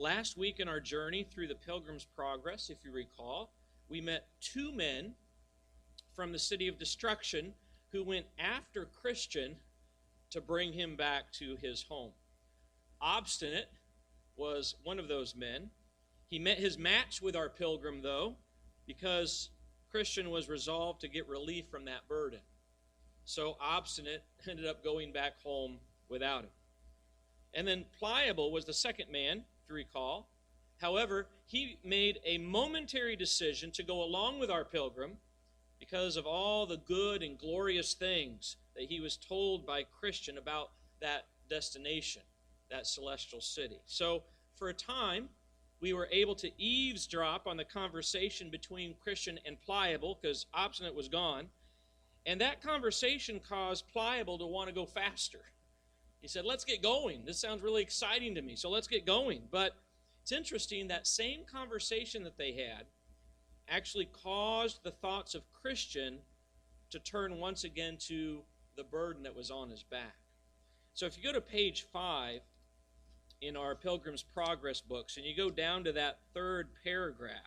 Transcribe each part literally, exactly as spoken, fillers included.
Last week in our journey through the Pilgrim's Progress, if you recall, we met two men from the city of destruction who went after Christian to bring him back to his home. Obstinate was one of those men. He met his match with our pilgrim, though, because Christian was resolved to get relief from that burden. So Obstinate ended up going back home without him. And then Pliable was the second man, if you recall. However, he made a momentary decision to go along with our pilgrim because of all the good and glorious things that he was told by Christian about that destination, that celestial city. So for a time, we were able to eavesdrop on the conversation between Christian and Pliable because Obstinate was gone. And that conversation caused Pliable to want to go faster. He said, let's get going. This sounds really exciting to me, so let's get going. But it's interesting, that same conversation that they had actually caused the thoughts of Christian to turn once again to the burden that was on his back. So if you go to page five in our Pilgrim's Progress books, and you go down to that third paragraph,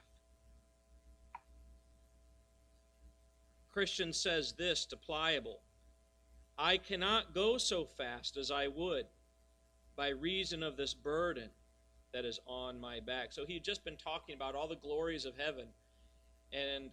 Christian says this to Pliable: I cannot go so fast as I would by reason of this burden that is on my back. So he had just been talking about all the glories of heaven, and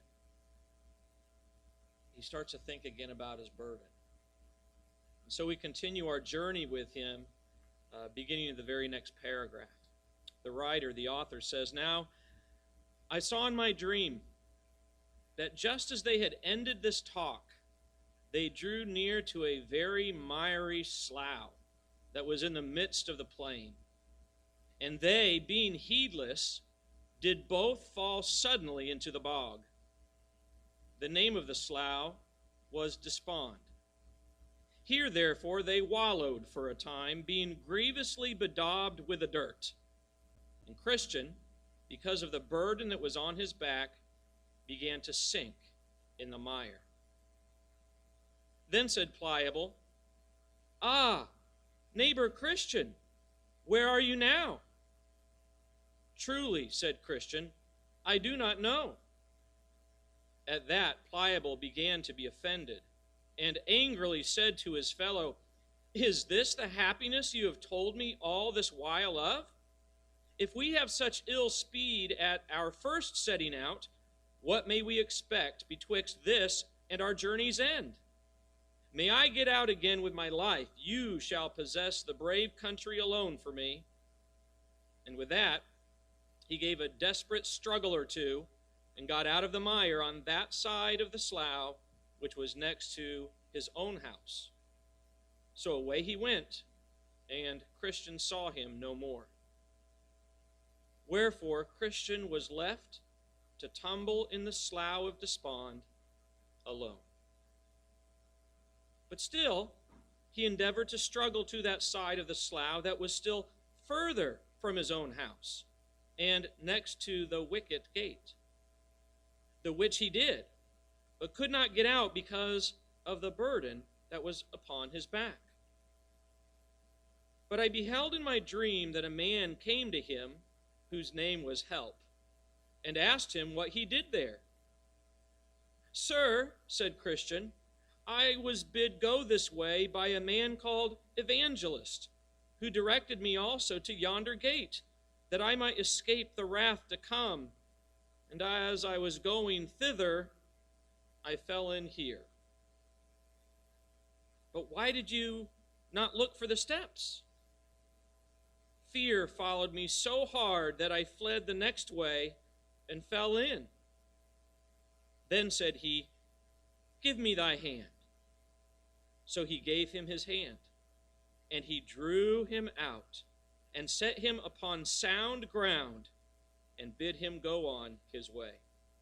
he starts to think again about his burden. And so we continue our journey with him, uh, beginning of the very next paragraph. The writer, the author, says, Now I saw in my dream that just as they had ended this talk, they drew near to a very miry slough that was in the midst of the plain. And they, being heedless, did both fall suddenly into the bog. The name of the slough was Despond. Here, therefore, they wallowed for a time, being grievously bedaubed with the dirt. And Christian, because of the burden that was on his back, began to sink in the mire. Then said Pliable, Ah, neighbor Christian, where are you now? Truly, said Christian, I do not know. At that, Pliable began to be offended, and angrily said to his fellow, Is this the happiness you have told me all this while of? If we have such ill speed at our first setting out, what may we expect betwixt this and our journey's end? May I get out again with my life, you shall possess the brave country alone for me. And with that, he gave a desperate struggle or two, and got out of the mire on that side of the slough which was next to his own house. So away he went, and Christian saw him no more. Wherefore Christian was left to tumble in the slough of despond alone. But still, he endeavored to struggle to that side of the slough that was still further from his own house, and next to the wicket gate, the which he did, but could not get out because of the burden that was upon his back. But I beheld in my dream that a man came to him, whose name was Help, and asked him what he did there. Sir, said Christian, I was bid go this way by a man called Evangelist, who directed me also to yonder gate, that I might escape the wrath to come. And as I was going thither, I fell in here. But why did you not look for the steps? Fear followed me so hard that I fled the next way and fell in. Then said he, Give me thy hand. So he gave him his hand, and he drew him out, and set him upon sound ground, and bid him go on his way.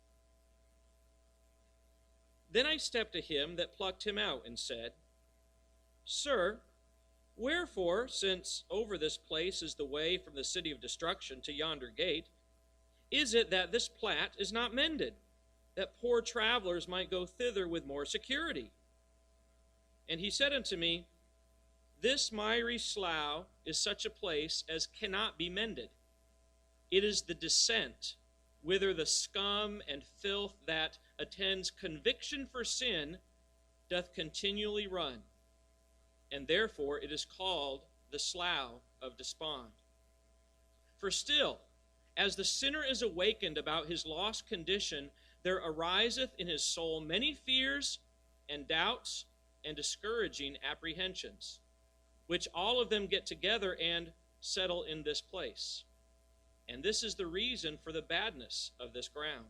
Then I stepped to him that plucked him out, and said, Sir, wherefore, since over this place is the way from the city of destruction to yonder gate, is it that this plat is not mended, that poor travelers might go thither with more security? And he said unto me, This miry slough is such a place as cannot be mended, It is the descent, whither the scum and filth that attends conviction for sin doth continually run, and therefore it is called the slough of despond. For still, as the sinner is awakened about his lost condition, there ariseth in his soul many fears and doubts and discouraging apprehensions, which all of them get together and settle in this place. And this is the reason for the badness of this ground.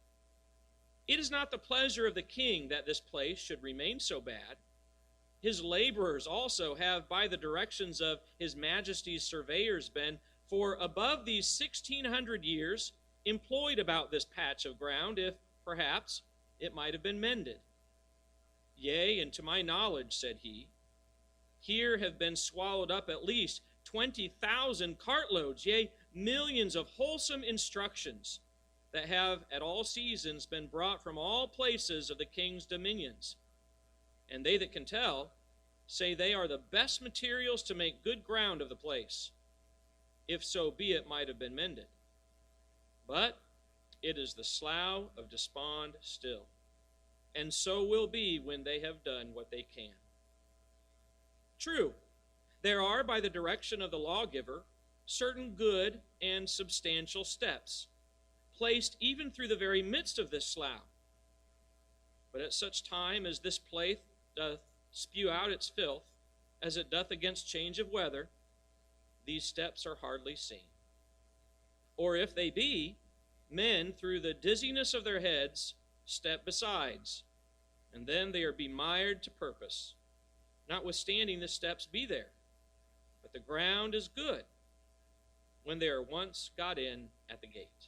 It is not the pleasure of the king that this place should remain so bad. His laborers also have by the directions of his majesty's surveyors been for above these sixteen hundred years employed about this patch of ground, if perhaps it might have been mended. Yea, and to my knowledge, said he, here have been swallowed up at least twenty thousand cartloads, yea, millions of wholesome instructions that have at all seasons been brought from all places of the king's dominions. And they that can tell say they are the best materials to make good ground of the place, if so be it might have been mended. But it is the slough of despond still, and so will be when they have done what they can. True, there are, by the direction of the lawgiver, certain good and substantial steps, placed even through the very midst of this slough. But at such time as this place doth spew out its filth, as it doth against change of weather, these steps are hardly seen. Or if they be, men through the dizziness of their heads step besides, and then they are bemired to purpose. Notwithstanding the steps be there, but the ground is good when they are once got in at the gate.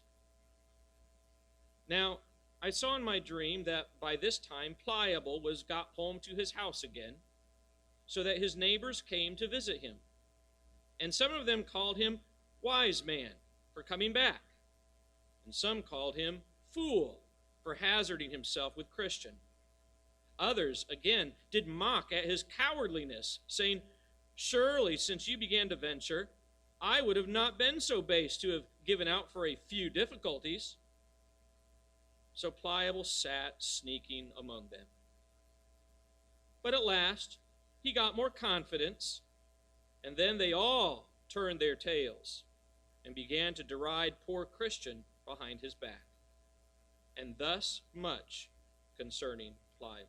Now, I saw in my dream that by this time Pliable was got home to his house again, so that his neighbors came to visit him. And some of them called him wise man for coming back, and some called him fool for hazarding himself with Christian. Others, again, did mock at his cowardliness, saying, surely, since you began to venture, I would have not been so base to have given out for a few difficulties. So Pliable sat sneaking among them. But at last he got more confidence, and then they all turned their tails and began to deride poor Christian behind his back. And thus much concerning Pliable.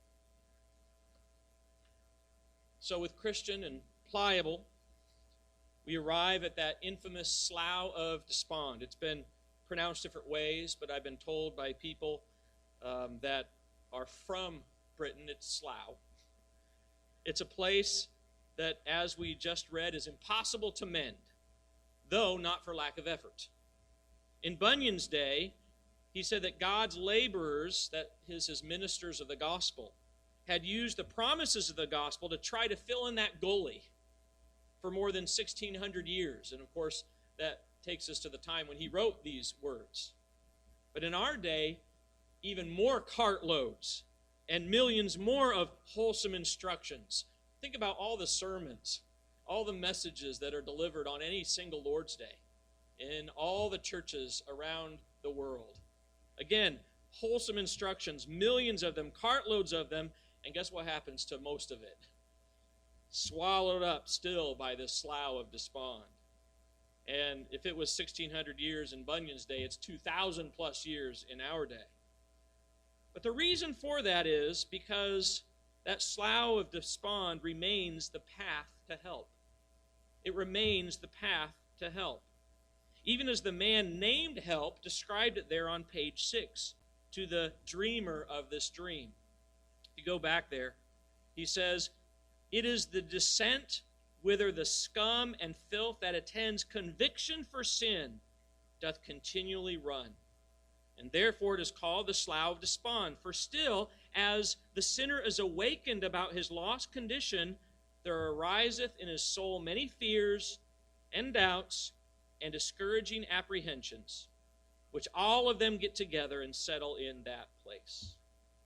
So with Christian and Pliable, we arrive at that infamous slough of despond. It's been pronounced different ways, but I've been told by people um, that are from Britain, it's slough. It's a place that, as we just read, is impossible to mend, though not for lack of effort. In Bunyan's day, he said that God's laborers, that is his ministers of the gospel, had used the promises of the gospel to try to fill in that gully for more than sixteen hundred years. And of course, that takes us to the time when he wrote these words. But in our day, even more cartloads and millions more of wholesome instructions. Think about all the sermons, all the messages that are delivered on any single Lord's Day in all the churches around the world. Again, wholesome instructions, millions of them, cartloads of them, and guess what happens to most of it? Swallowed up still by this slough of despond. And if it was sixteen hundred years in Bunyan's day, it's two thousand plus years in our day. But the reason for that is because that slough of despond remains the path to help. It remains the path to help. Even as the man named help described it there on page six to the dreamer of this dream. If you go back there, he says, it is the descent whither the scum and filth that attends conviction for sin doth continually run. And therefore it is called the slough of despond. For still, as the sinner is awakened about his lost condition, there ariseth in his soul many fears and doubts and discouraging apprehensions, which all of them get together and settle in that place.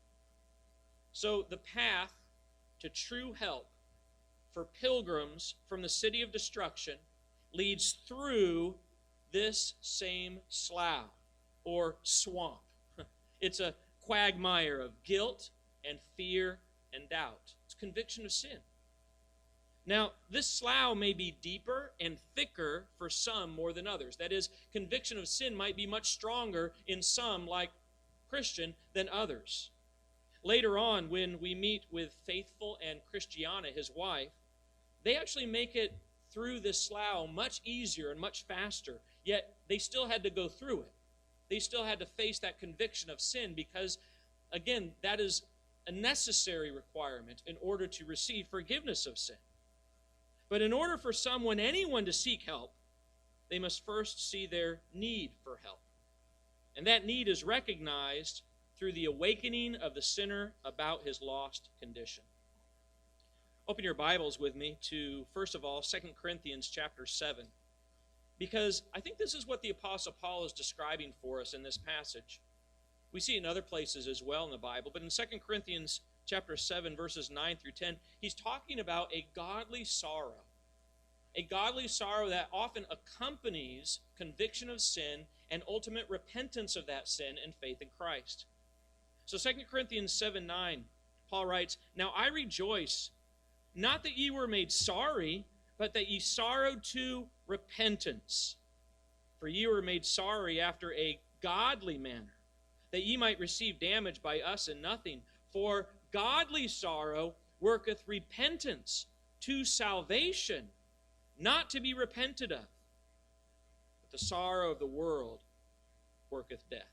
So the path to true help for pilgrims from the city of destruction leads through this same slough or swamp. It's a quagmire of guilt and fear and doubt. It's conviction of sin. Now, this slough may be deeper and thicker for some more than others. That is, conviction of sin might be much stronger in some, like Christian, than others. Later on, when we meet with Faithful and Christiana, his wife, they actually make it through this slough much easier and much faster, yet they still had to go through it. They still had to face that conviction of sin because, again, that is a necessary requirement in order to receive forgiveness of sin. But in order for someone, anyone, to seek help, they must first see their need for help. And that need is recognized through the awakening of the sinner about his lost condition. Open your Bibles with me to, first of all, Second Corinthians chapter seven. Because I think this is what the Apostle Paul is describing for us in this passage. We see it in other places as well in the Bible, but in Second Corinthians chapter seven, verses nine through ten, he's talking about a godly sorrow. A godly sorrow that often accompanies conviction of sin and ultimate repentance of that sin and faith in Christ. So Second Corinthians seven nine, Paul writes, "Now I rejoice, not that ye were made sorry, but that ye sorrowed to repentance. For ye were made sorry after a godly manner, that ye might receive damage by us in nothing. For godly sorrow worketh repentance to salvation, not to be repented of. But the sorrow of the world worketh death."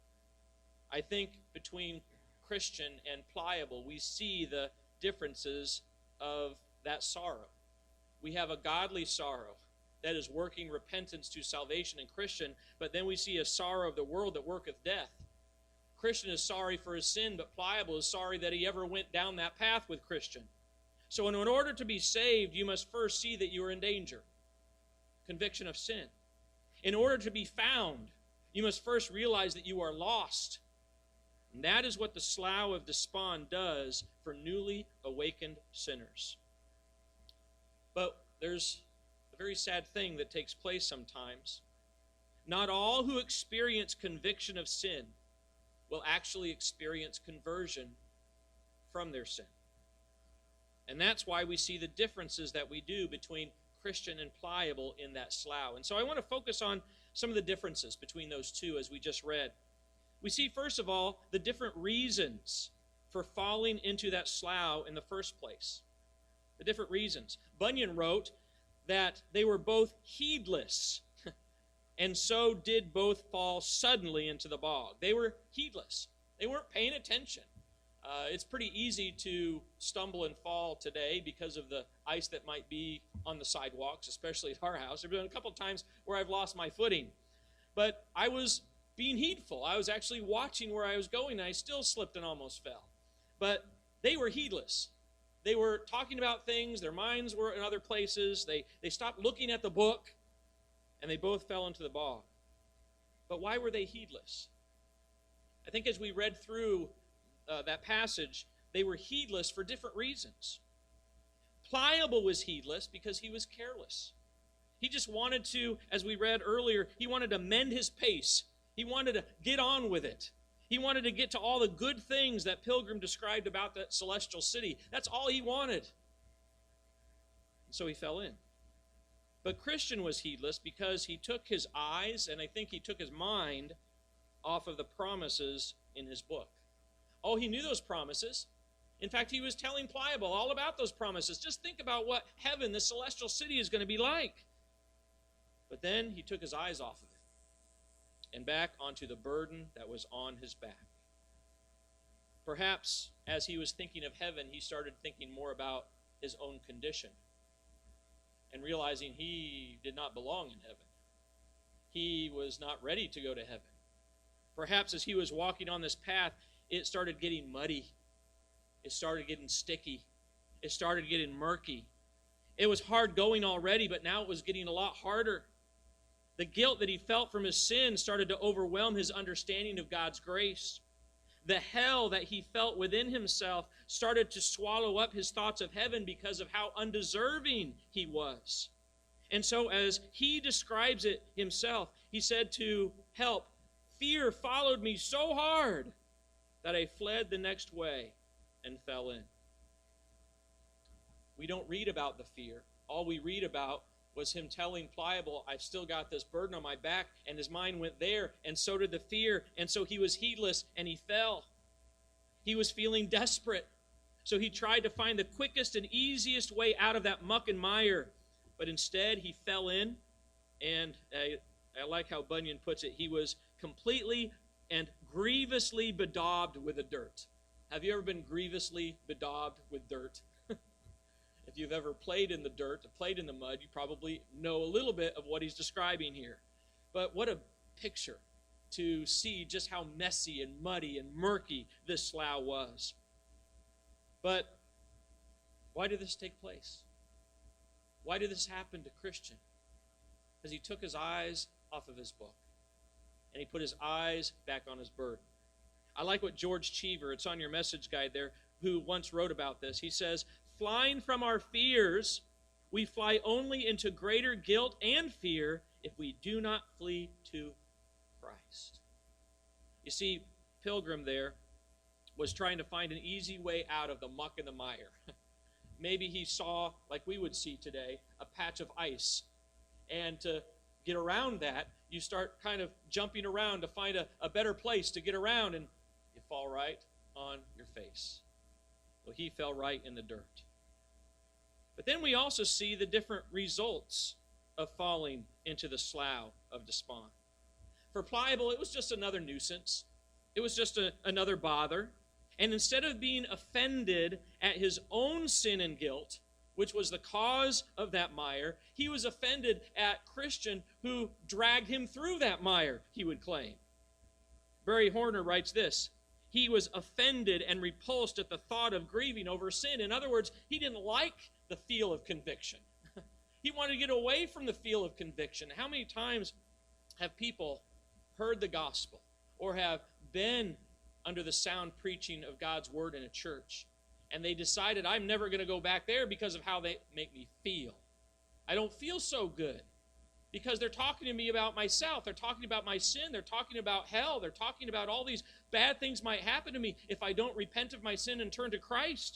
I think between Christian and Pliable, we see the differences of that sorrow. We have a godly sorrow that is working repentance to salvation in Christian, but then we see a sorrow of the world that worketh death. Christian is sorry for his sin, but Pliable is sorry that he ever went down that path with Christian. So in order to be saved, you must first see that you are in danger. Conviction of sin. In order to be found, you must first realize that you are lost. And that is what the slough of despond does for newly awakened sinners. But there's a very sad thing that takes place sometimes. Not all who experience conviction of sin will actually experience conversion from their sin. And that's why we see the differences that we do between Christian and Pliable in that slough. And so I want to focus on some of the differences between those two as we just read. We see, first of all, the different reasons for falling into that slough in the first place. The different reasons. Bunyan wrote that they were both heedless, and so did both fall suddenly into the bog. They were heedless. They weren't paying attention. Uh, it's pretty easy to stumble and fall today because of the ice that might be on the sidewalks, especially at our house. There have been a couple of times where I've lost my footing. But I was being heedful. I was actually watching where I was going, and I still slipped and almost fell. But they were heedless. They were talking about things. Their minds were in other places. They, they stopped looking at the book, and they both fell into the bog. But why were they heedless? I think as we read through uh, that passage, they were heedless for different reasons. Pliable was heedless because he was careless. He just wanted to, as we read earlier, he wanted to mend his pace. He wanted to get on with it. He wanted to get to all the good things that Pilgrim described about that celestial city. That's all he wanted. And so he fell in. But Christian was heedless because he took his eyes, and I think he took his mind, off of the promises in his book. Oh, he knew those promises. In fact, he was telling Pliable all about those promises. Just think about what heaven, the celestial city, is going to be like. But then he took his eyes off of it and back onto the burden that was on his back. Perhaps as he was thinking of heaven, he started thinking more about his own condition and realizing he did not belong in heaven. He was not ready to go to heaven. Perhaps as he was walking on this path, it started getting muddy. It started getting sticky. It started getting murky. It was hard going already, but now it was getting a lot harder. The guilt that he felt from his sin started to overwhelm his understanding of God's grace. The hell that he felt within himself started to swallow up his thoughts of heaven because of how undeserving he was. And so as he describes it himself, he said to help, fear followed me so hard that I fled the next way and fell in. We don't read about the fear. All we read about was him telling Pliable, I've still got this burden on my back, and his mind went there, and so did the fear, and so he was heedless, and he fell. He was feeling desperate, so he tried to find the quickest and easiest way out of that muck and mire, but instead he fell in, and I, I like how Bunyan puts it, he was completely and grievously bedaubed with the dirt. Have you ever been grievously bedaubed with dirt? If you've ever played in the dirt, played in the mud, you probably know a little bit of what he's describing here. But what a picture to see just how messy and muddy and murky this slough was. But why did this take place? Why did this happen to Christian? Because he took his eyes off of his book, and he put his eyes back on his burden. I like what George Cheever, it's on your message guide there, who once wrote about this. He says, flying from our fears, we fly only into greater guilt and fear if we do not flee to Christ. You see, Pilgrim there was trying to find an easy way out of the muck and the mire. Maybe he saw, like we would see today, a patch of ice. And to get around that, you start kind of jumping around to find a, a better place to get around, and you fall right on your face. Well, he fell right in the dirt. But then we also see the different results of falling into the slough of despond. For Pliable, it was just another nuisance. It was just a, another bother. And instead of being offended at his own sin and guilt, which was the cause of that mire, he was offended at Christian who dragged him through that mire, he would claim. Barry Horner writes this, he was offended and repulsed at the thought of grieving over sin. In other words, he didn't like the feel of conviction. He wanted to get away from the feel of conviction. How many times have people heard the gospel or have been under the sound preaching of God's word in a church, and they decided, I'm never going to go back there because of how they make me feel. I don't feel so good because they're talking to me about myself. They're talking about my sin. They're talking about hell. They're talking about all these bad things might happen to me if I don't repent of my sin and turn to Christ.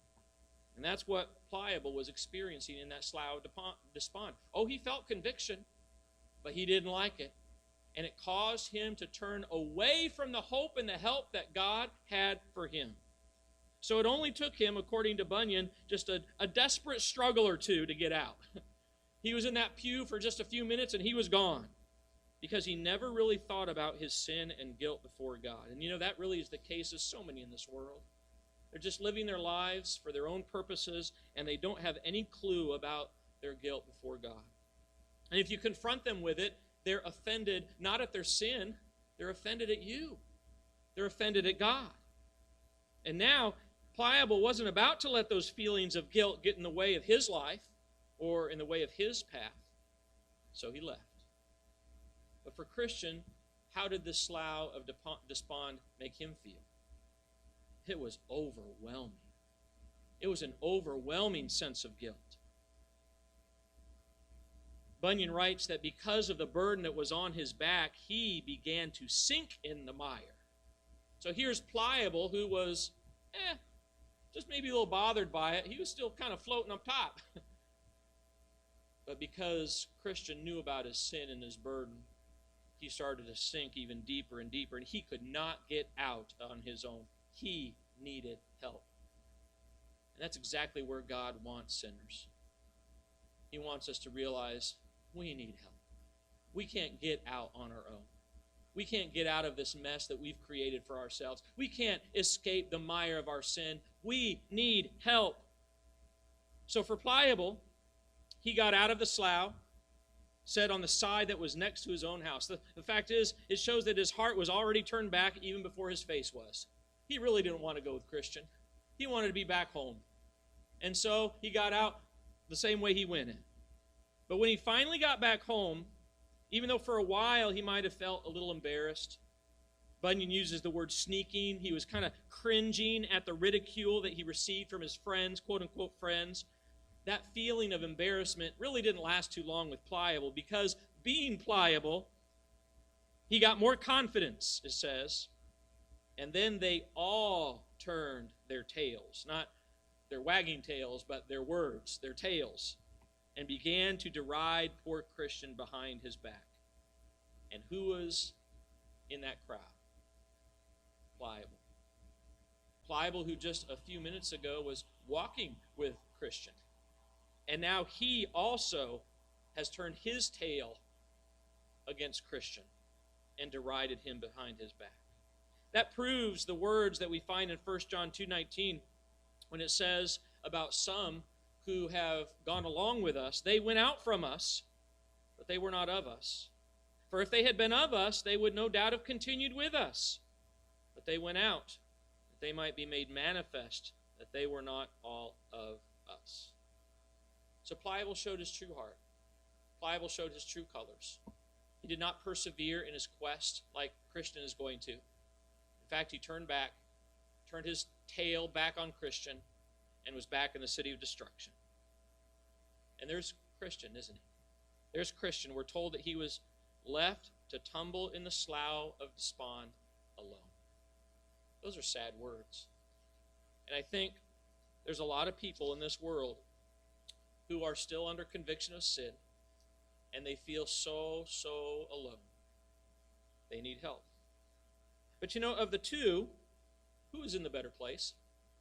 And that's what Pliable was experiencing in that slough of despond. Oh, he felt conviction, but he didn't like it. And it caused him to turn away from the hope and the help that God had for him. So it only took him, according to Bunyan, just a, a desperate struggle or two to get out. He was in that pew for just a few minutes and he was gone because he never really thought about his sin and guilt before God. And you know, that really is the case of so many in this world. They're just living their lives for their own purposes and they don't have any clue about their guilt before God. And if you confront them with it, they're offended not at their sin, they're offended at you. They're offended at God. And now, Pliable wasn't about to let those feelings of guilt get in the way of his life or in the way of his path. So he left. But for Christian, how did this slough of despond make him feel? It was overwhelming. It was an overwhelming sense of guilt. Bunyan writes that because of the burden that was on his back, he began to sink in the mire. So here's Pliable, who was, eh, just maybe a little bothered by it. He was still kind of floating up top. But because Christian knew about his sin and his burden, he started to sink even deeper and deeper, and he could not get out on his own. He needed help. And that's exactly where God wants sinners. He wants us to realize we need help. We can't get out on our own. We can't get out of this mess that we've created for ourselves. We can't escape the mire of our sin. We need help. So for Pliable, he got out of the slough, set on the side that was next to his own house. The, the fact is, it shows that his heart was already turned back even before his face was. He really didn't want to go with Christian. He wanted to be back home. And so he got out the same way he went in. But when he finally got back home, even though for a while he might have felt a little embarrassed, Bunyan uses the word sneaking. He was kind of cringing at the ridicule that he received from his friends, quote-unquote friends. that feeling of embarrassment really didn't last too long with Pliable, because being pliable, he got more confidence, it says. And then they all turned their tails, not their wagging tails, but their words, their tails, and began to deride poor Christian behind his back. And who was in that crowd? Pliable. Pliable, who just a few minutes ago was walking with Christian. And now he also has turned his tail against Christian and derided him behind his back. That proves the words that we find in First John two nineteen when it says about some who have gone along with us. They went out from us, but they were not of us. For if they had been of us, they would no doubt have continued with us. But they went out, that they might be made manifest that they were not all of us. So Pliable showed his true heart. Pliable showed his true colors. He did not persevere in his quest like Christian is going to. In fact, he turned back, turned his tail back on Christian, and was back in the city of destruction. And there's Christian, isn't he? There's Christian. We're told that he was left to tumble in the slough of despond alone. Those are sad words. And I think there's a lot of people in this world who are still under conviction of sin, and they feel so, so alone. They need help. But you know, of the two, who is in the better place?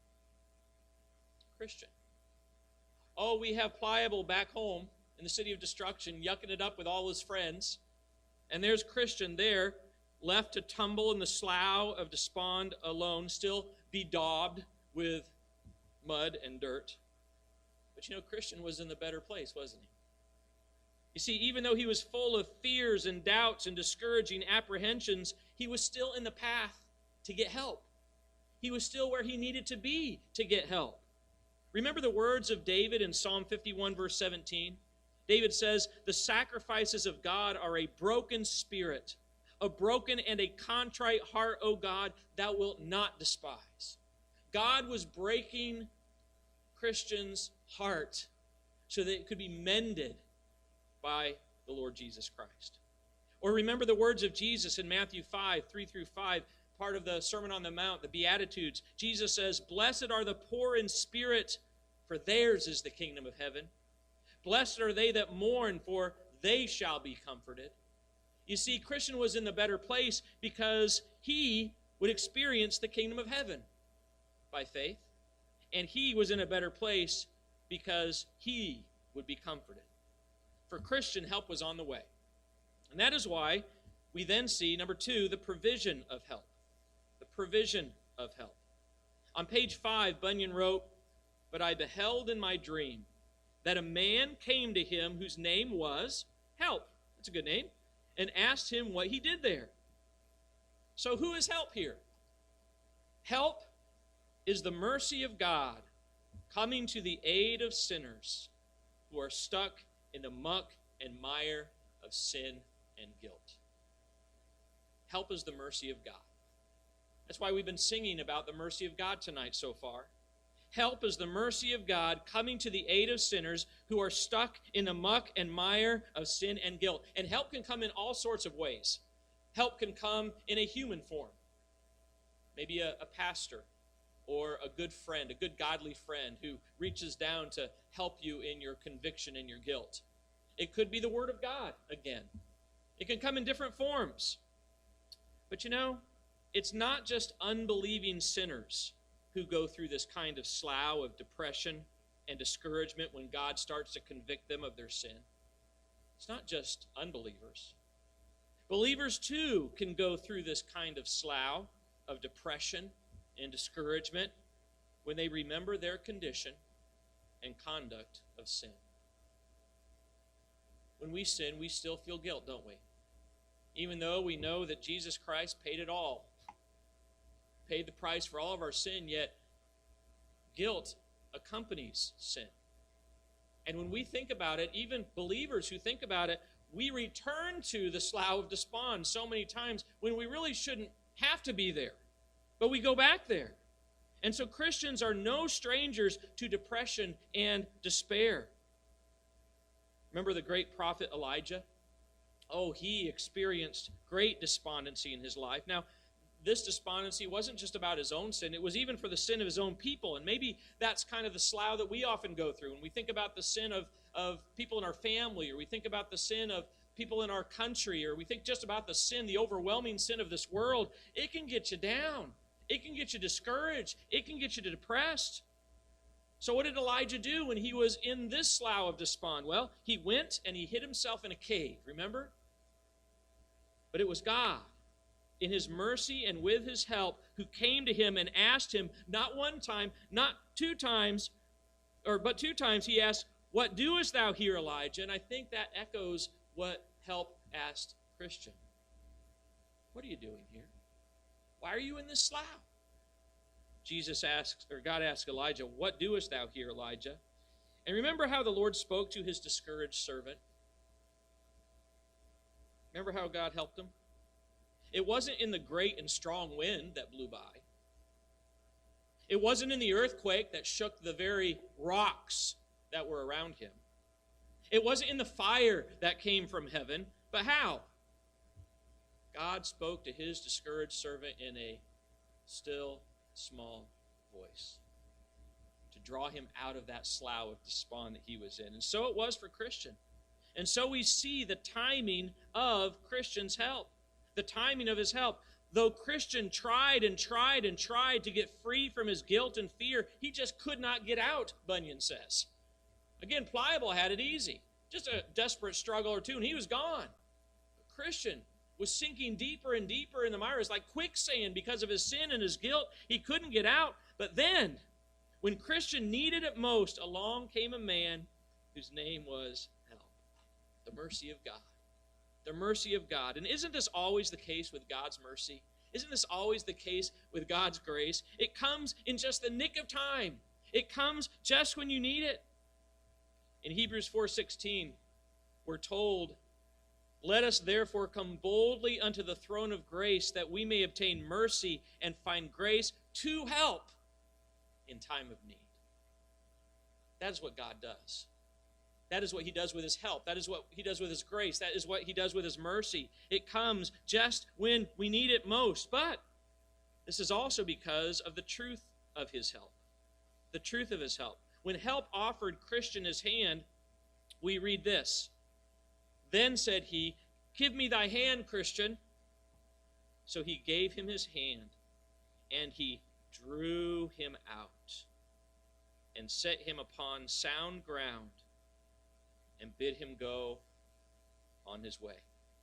Christian. Oh, we have Pliable back home in the city of destruction, yucking it up with all his friends. And there's Christian there, left to tumble in the slough of despond alone, still bedaubed with mud and dirt. But you know, Christian was in the better place, wasn't he? You see, even though he was full of fears and doubts and discouraging apprehensions, he was still in the path to get help. He was still where he needed to be to get help. Remember the words of David in Psalm fifty-one, verse seventeen? David says, "The sacrifices of God are a broken spirit, a broken and a contrite heart, O God, thou wilt not despise." God was breaking Christian's heart so that it could be mended by the Lord Jesus Christ. Or remember the words of Jesus in Matthew five, three through five, part of the Sermon on the Mount, the Beatitudes. Jesus says, "Blessed are the poor in spirit, for theirs is the kingdom of heaven. Blessed are they that mourn, for they shall be comforted." You see, Christian was in the better place because he would experience the kingdom of heaven by faith. And he was in a better place because he would be comforted. For Christian, help was on the way. And that is why we then see, number two, the provision of help. The provision of help. On page five, Bunyan wrote, "But I beheld in my dream that a man came to him whose name was Help." That's a good name. And asked him what he did there. So who is help here? Help is the mercy of God coming to the aid of sinners who are stuck in the muck and mire of sin and guilt. Help is the mercy of God. That's why we've been singing about the mercy of God tonight so far. Help is the mercy of God coming to the aid of sinners who are stuck in the muck and mire of sin and guilt. And help can come in all sorts of ways. Help can come in a human form. Maybe a, a pastor or a good friend, a good godly friend who reaches down to help you in your conviction and your guilt. It could be the Word of God again. It can come in different forms. But you know, it's not just unbelieving sinners who go through this kind of slough of depression and discouragement when God starts to convict them of their sin. It's not just unbelievers. Believers, too, can go through this kind of slough of depression and discouragement when they remember their condition and conduct of sin. When we sin, we still feel guilt, don't we? Even though we know that Jesus Christ paid it all, paid the price for all of our sin, yet guilt accompanies sin. And when we think about it, even believers who think about it, we return to the slough of despond so many times when we really shouldn't have to be there. But we go back there. And so Christians are no strangers to depression and despair. Remember the great prophet Elijah? Oh, he experienced great despondency in his life. Now, this despondency wasn't just about his own sin. It was even for the sin of his own people. And maybe that's kind of the slough that we often go through. When we think about the sin of, of people in our family, or we think about the sin of people in our country, or we think just about the sin, the overwhelming sin of this world, it can get you down. It can get you discouraged. It can get you depressed. So what did Elijah do when he was in this slough of despond? Well, he went and he hid himself in a cave, remember? But it was God, in his mercy and with his help, who came to him and asked him, not one time, not two times, or but two times, he asked, "What doest thou here, Elijah?" And I think that echoes what help asked Christian. What are you doing here? Why are you in this slough? Jesus asks, or God asks Elijah, "What doest thou here, Elijah?" And remember how the Lord spoke to his discouraged servant? Remember how God helped him? It wasn't in the great and strong wind that blew by. It wasn't in the earthquake that shook the very rocks that were around him. It wasn't in the fire that came from heaven. But how? God spoke to his discouraged servant in a still, small voice to draw him out of that slough of despond that he was in. And so it was for Christian. And so we see the timing of Christian's help. The timing of his help. Though Christian tried and tried and tried to get free from his guilt and fear, he just could not get out, Bunyan says. Again, Pliable had it easy. Just a desperate struggle or two, and he was gone. But Christian was sinking deeper and deeper in the mire. It was like quicksand because of his sin and his guilt. He couldn't get out. But then, when Christian needed it most, along came a man whose name was help. The mercy of God. The mercy of God. And isn't this always the case with God's mercy? Isn't this always the case with God's grace? It comes in just the nick of time. It comes just when you need it. In Hebrews four sixteen, we're told, "Let us therefore come boldly unto the throne of grace, that we may obtain mercy and find grace to help in time of need." That is what God does. That is what he does with his help. That is what he does with his grace. That is what he does with his mercy. It comes just when we need it most. But this is also because of the truth of his help. The truth of his help. When help offered Christian his hand, we read this. "Then said he, Give me thy hand, Christian." So he gave him his hand, and he drew him out and set him upon sound ground and bid him go on his way.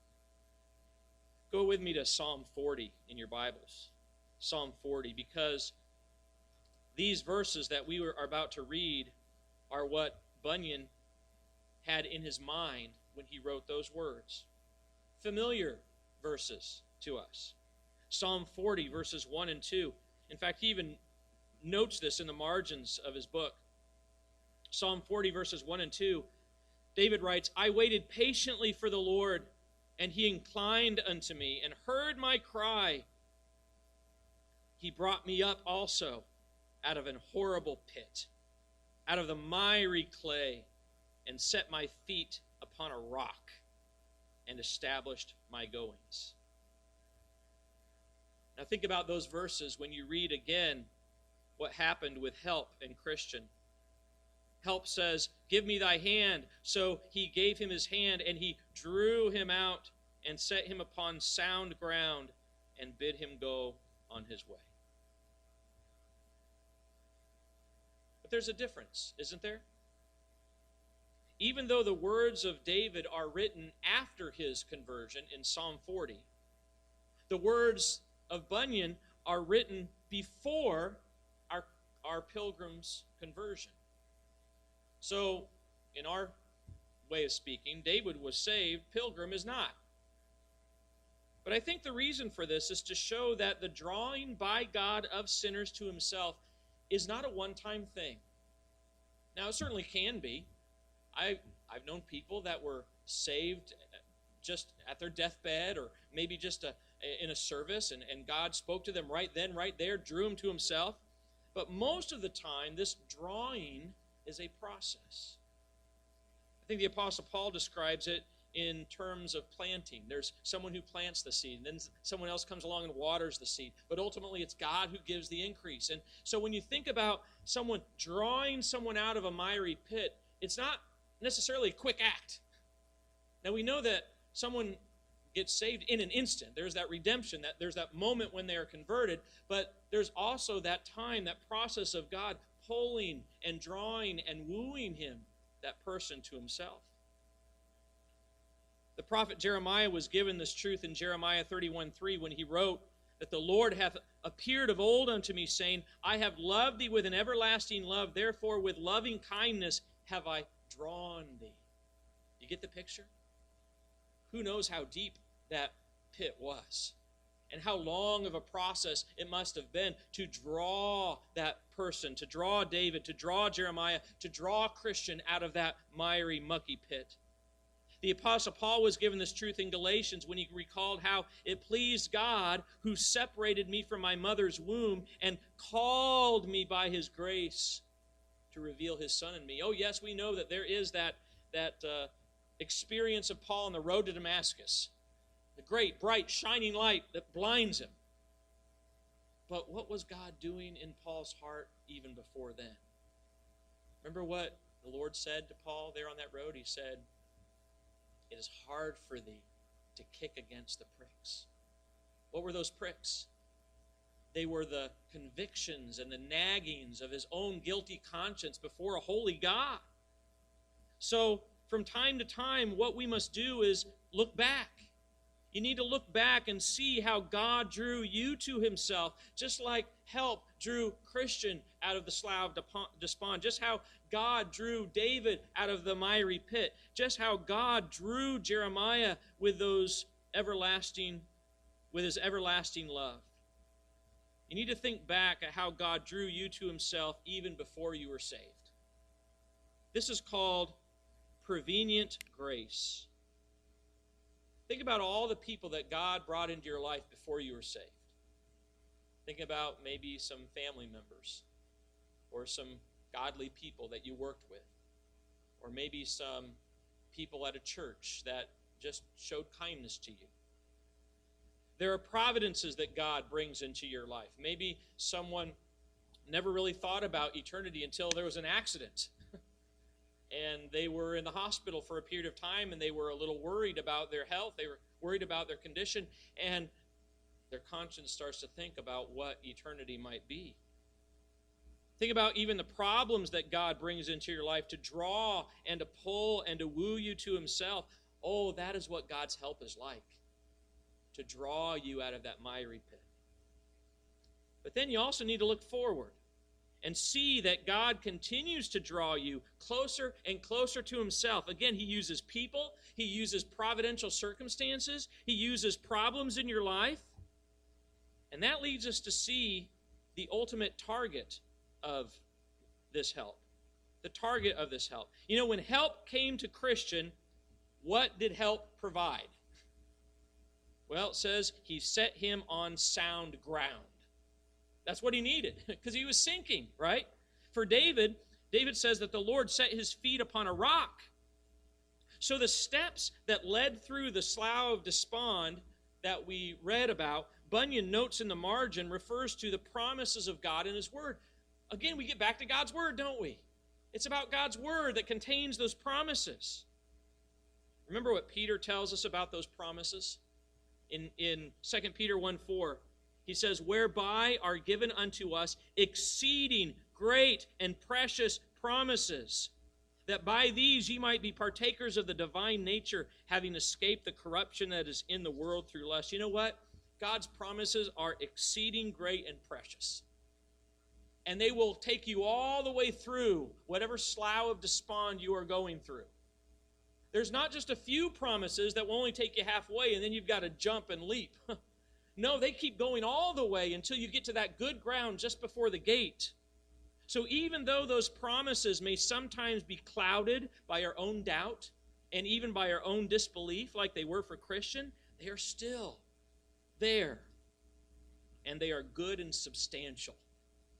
Go with me to Psalm forty in your Bibles. Psalm forty, because these verses that we are about to read are what Bunyan had in his mind when he wrote those words. Familiar verses to us. Psalm forty, verses one and two. In fact, he even notes this in the margins of his book. Psalm forty, verses one and two. David writes, "I waited patiently for the Lord, and he inclined unto me, and heard my cry. He brought me up also out of an horrible pit, out of the miry clay, and set my feet upon a rock, and established my goings." Now think about those verses when you read again what happened with help and Christian. Help says, "Give me thy hand." So he gave him his hand, and he drew him out and set him upon sound ground and bid him go on his way. But there's a difference, isn't there? Even though the words of David are written after his conversion in Psalm forty, the words of Bunyan are written before our, our pilgrim's conversion. So, in our way of speaking, David was saved, Pilgrim is not. But I think the reason for this is to show that the drawing by God of sinners to himself is not a one-time thing. Now, it certainly can be. I, I've known people that were saved just at their deathbed, or maybe just a, in a service, and, and God spoke to them right then, right there, drew them to himself. But most of the time, this drawing is a process. I think the Apostle Paul describes it in terms of planting. There's someone who plants the seed, and then someone else comes along and waters the seed. But ultimately, it's God who gives the increase. And so when you think about someone drawing someone out of a miry pit, it's not necessarily a quick act. Now, we know that someone gets saved in an instant. There's that redemption, that there's that moment when they are converted, but there's also that time, that process of God pulling and drawing and wooing him, that person, to himself. The prophet Jeremiah was given this truth in Jeremiah thirty-one three when he wrote that the Lord hath appeared of old unto me, saying, I have loved thee with an everlasting love, therefore with loving kindness have I drawn thee. You get the picture? Who knows how deep that pit was and how long of a process it must have been to draw that person, to draw David, to draw Jeremiah, to draw Christian out of that miry, mucky pit. The Apostle Paul was given this truth in Galatians when he recalled how it pleased God who separated me from my mother's womb and called me by his grace to reveal his Son in me. Oh, yes, we know that there is that, that uh, experience of Paul on the road to Damascus. The great, bright, shining light that blinds him. But what was God doing in Paul's heart even before then? Remember what the Lord said to Paul there on that road? He said, it is hard for thee to kick against the pricks. What were those pricks? They were the convictions and the naggings of his own guilty conscience before a holy God. So, from time to time, what we must do is look back. You need to look back and see how God drew you to himself, just like help drew Christian out of the slough of despond, just how God drew David out of the miry pit, just how God drew Jeremiah with those everlasting, with his everlasting love. You need to think back at how God drew you to himself even before you were saved. This is called prevenient grace. Think about all the people that God brought into your life before you were saved. Think about maybe some family members or some godly people that you worked with, or maybe some people at a church that just showed kindness to you. There are providences that God brings into your life. Maybe someone never really thought about eternity until there was an accident. And they were in the hospital for a period of time, and they were a little worried about their health. They were worried about their condition, and their conscience starts to think about what eternity might be. Think about even the problems that God brings into your life to draw and to pull and to woo you to himself. Oh, that is what God's help is like, to draw you out of that miry pit. But then you also need to look forward and see that God continues to draw you closer and closer to himself. Again, he uses people. He uses providential circumstances. He uses problems in your life. And that leads us to see the ultimate target of this help. The target of this help. You know, when help came to Christian, what did help provide? Well, it says he set him on sound ground. That's what he needed, because he was sinking, right? For David, David says that the Lord set his feet upon a rock. So the steps that led through the slough of despond that we read about, Bunyan notes in the margin, refers to the promises of God in his word. Again, we get back to God's word, don't we? It's about God's word that contains those promises. Remember what Peter tells us about those promises? In, in Second Peter one four, he says, whereby are given unto us exceeding great and precious promises, that by these ye might be partakers of the divine nature, having escaped the corruption that is in the world through lust. You know what? God's promises are exceeding great and precious. And they will take you all the way through whatever slough of despond you are going through. There's not just a few promises that will only take you halfway and then you've got to jump and leap. No, they keep going all the way until you get to that good ground just before the gate. So even though those promises may sometimes be clouded by our own doubt and even by our own disbelief like they were for Christian, they are still there. And they are good and substantial.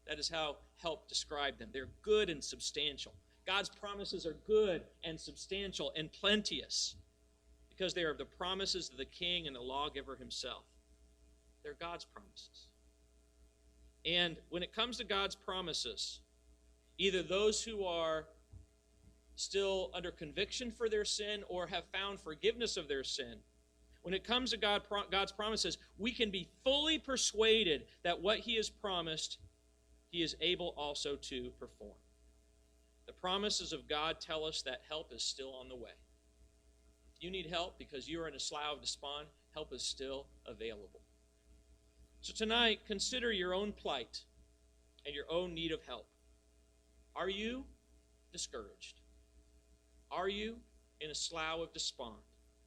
That is how help described them. They're good and substantial. God's promises are good and substantial and plenteous because they are the promises of the King and the lawgiver himself. They're God's promises. And when it comes to God's promises, either those who are still under conviction for their sin or have found forgiveness of their sin, when it comes to God, God's promises, we can be fully persuaded that what he has promised, he is able also to perform. The promises of God tell us that help is still on the way. If you need help because you are in a slough of despond, help is still available. So tonight, consider your own plight and your own need of help. Are you discouraged? Are you in a slough of despond?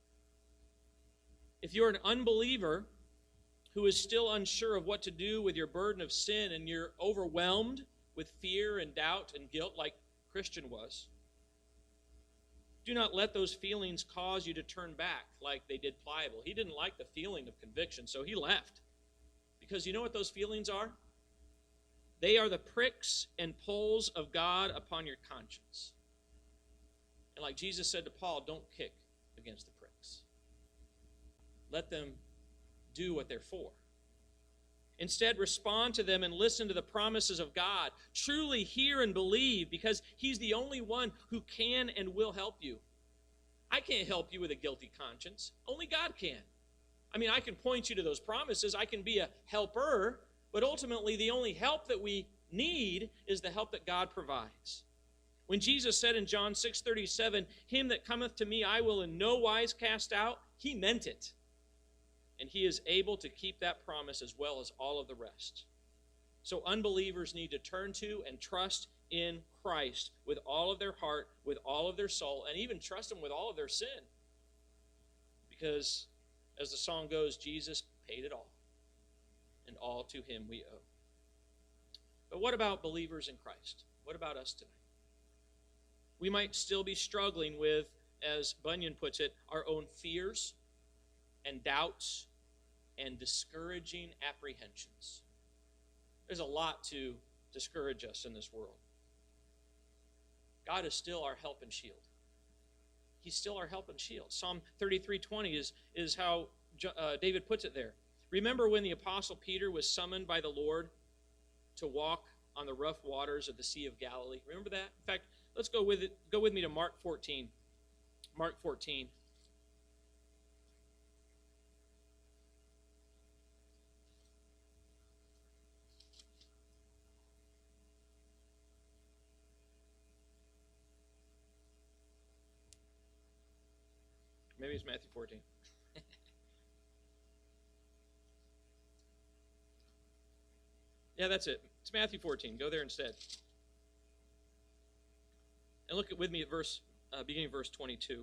If you're an unbeliever who is still unsure of what to do with your burden of sin and you're overwhelmed with fear and doubt and guilt like Christian was, do not let those feelings cause you to turn back like they did Pliable. He didn't like the feeling of conviction, so he left. Because you know what those feelings are? They are the pricks and pulls of God upon your conscience. And like Jesus said to Paul, don't kick against the pricks. Let them do what they're for. Instead, respond to them and listen to the promises of God. Truly hear and believe, because he's the only one who can and will help you. I can't help you with a guilty conscience. Only God can. I mean, I can point you to those promises. I can be a helper, but ultimately the only help that we need is the help that God provides. When Jesus said in John six thirty-seven, him that cometh to me I will in no wise cast out, he meant it. And he is able to keep that promise as well as all of the rest. So unbelievers need to turn to and trust in Christ with all of their heart, with all of their soul, and even trust him with all of their sin. Because, as the song goes, Jesus paid it all, and all to him we owe. But what about believers in Christ? What about us tonight? We might still be struggling with, as Bunyan puts it, our own fears and doubts and discouraging apprehensions. There's a lot to discourage us in this world. God is still our help and shield. He's still our help and shield. Psalm thirty-three twenty is, is how uh, David puts it there. Remember when the Apostle Peter was summoned by the Lord to walk on the rough waters of the Sea of Galilee? Remember that? In fact, let's go with it. Go with me to Mark fourteen. Mark fourteen. Maybe it's Matthew fourteen. Yeah, that's it. It's Matthew fourteen. Go there instead. And look at with me at verse, uh, beginning of verse twenty-two.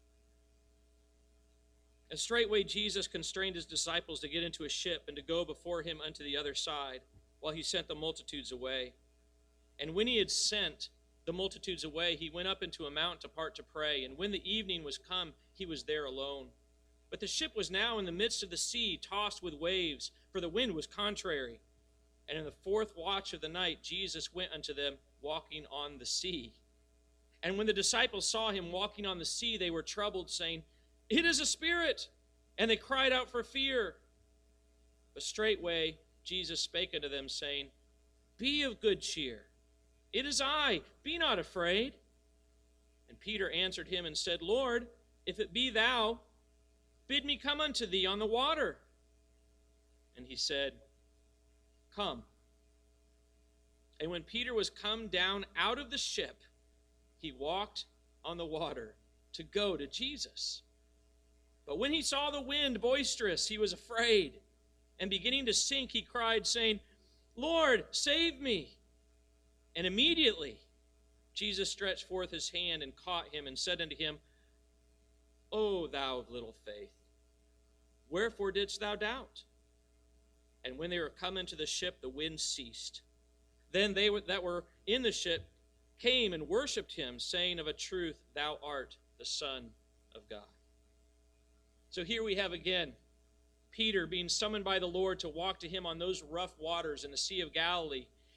And straightway Jesus constrained his disciples to get into a ship and to go before him unto the other side, while he sent the multitudes away. And when he had sent the multitudes away, he went up into a mountain apart to pray. And when the evening was come, he was there alone. But the ship was now in the midst of the sea, tossed with waves, for the wind was contrary. And in the fourth watch of the night, Jesus went unto them, walking on the sea. And when the disciples saw him walking on the sea, they were troubled, saying, It is a spirit! And they cried out for fear. But straightway Jesus spake unto them, saying, Be of good cheer. It is I, be not afraid. And Peter answered him and said, Lord, if it be thou, bid me come unto thee on the water. And he said, Come. And when Peter was come down out of the ship, he walked on the water to go to Jesus. But when he saw the wind boisterous, he was afraid. And beginning to sink, he cried, saying, Lord, save me. And immediately Jesus stretched forth his hand and caught him and said unto him, O thou of little faith, wherefore didst thou doubt? And when they were come into the ship, the wind ceased. Then they that were in the ship came and worshipped him, saying, Of a truth, thou art the Son of God. So here we have again Peter being summoned by the Lord to walk to him on those rough waters in the Sea of Galilee.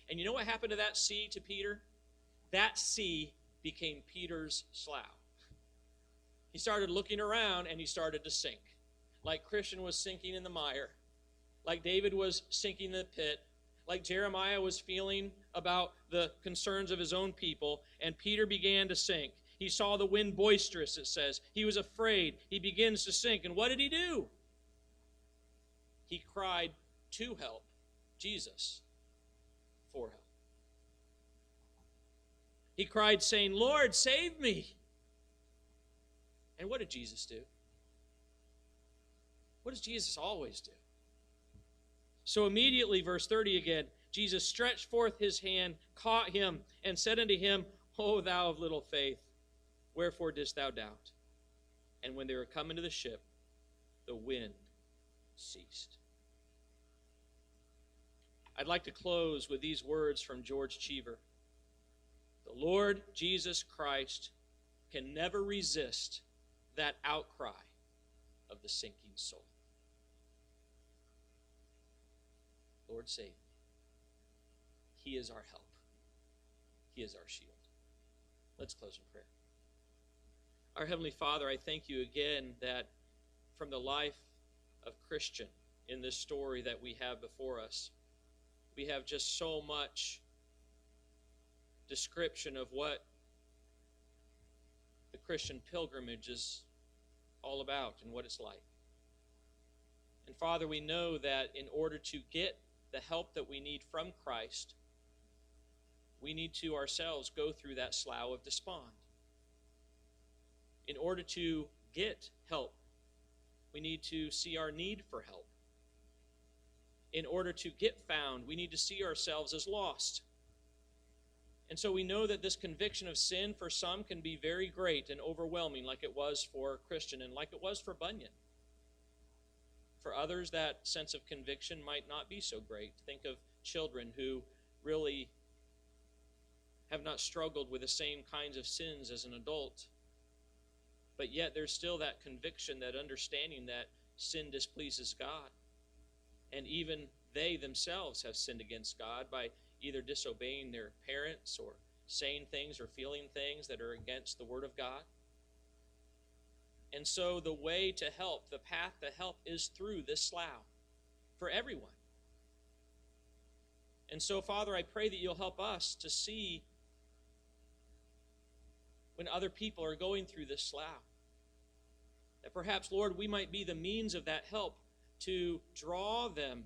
And you know what happened to that sea to Peter? That sea became Peter's slough. He started looking around and he started to sink. Like Christian was sinking in the mire. Like David was sinking in the pit. Like Jeremiah was feeling about the concerns of his own people. And Peter began to sink. He saw the wind boisterous, it says. He was afraid. He begins to sink. And what did he do? He cried to help Jesus for help. He cried saying, Lord, save me. And what did Jesus do? What does Jesus always do? So immediately, verse thirty again, Jesus stretched forth his hand, caught him, and said unto him, O thou of little faith, wherefore didst thou doubt? And when they were come into the ship, the wind ceased. I'd like to close with these words from George Cheever. The Lord Jesus Christ can never resist that outcry of the sinking soul. Lord, save me. He is our help. He is our shield. Let's close in prayer. Our Heavenly Father, I thank you again that from the life of Christian in this story that we have before us, we have just so much description of what the Christian pilgrimage is all about and what it's like. And Father, we know that in order to get the help that we need from Christ, we need to ourselves go through that slough of despond. In order to get help, we need to see our need for help. In order to get found, we need to see ourselves as lost. And so we know that this conviction of sin for some can be very great and overwhelming, like it was for Christian and like it was for Bunyan. For others, that sense of conviction might not be so great. Think of children who really have not struggled with the same kinds of sins as an adult. But yet there's still that conviction, that understanding that sin displeases God. And even they themselves have sinned against God by either disobeying their parents or saying things or feeling things that are against the Word of God. And so the way to help, the path to help is through this slough for everyone. And so, Father, I pray that you'll help us to see when other people are going through this slough. That perhaps, Lord, we might be the means of that help to draw them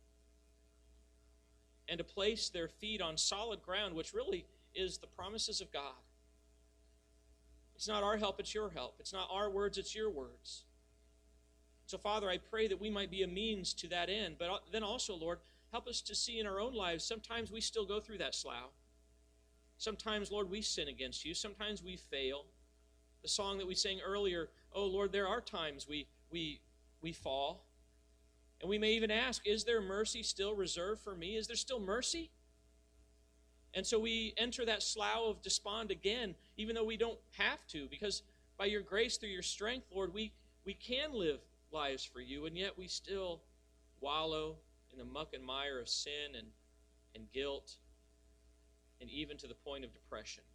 and to place their feet on solid ground, which really is the promises of God. It's not our help, it's your help. It's not our words, it's your words. So, Father, I pray that we might be a means to that end. But then also, Lord, help us to see in our own lives, sometimes we still go through that slough. Sometimes, Lord, we sin against you. Sometimes we fail. The song that we sang earlier, oh, Lord, there are times we we we fall. And we may even ask, is there mercy still reserved for me? Is there still mercy? And so we enter that slough of despond again, even though we don't have to, because by your grace, through your strength, Lord, we, we can live lives for you, and yet we still wallow in the muck and mire of sin and, and guilt, and even to the point of depression.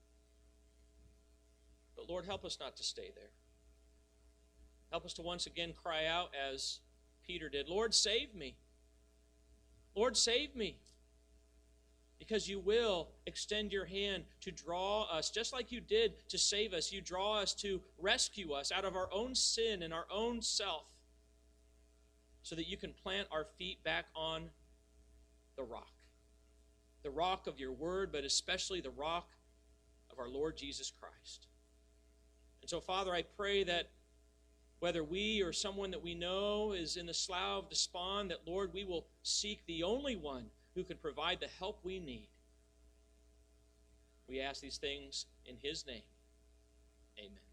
But Lord, help us not to stay there. Help us to once again cry out as Peter did, Lord, save me. Lord, save me. Because you will extend your hand to draw us, just like you did to save us. You draw us to rescue us out of our own sin and our own self, so that you can plant our feet back on the rock. The rock of your word, but especially the rock of our Lord Jesus Christ. And so, Father, I pray that whether we or someone that we know is in the slough of despond, that, Lord, we will seek the only one who can provide the help we need. We ask these things in his name. Amen.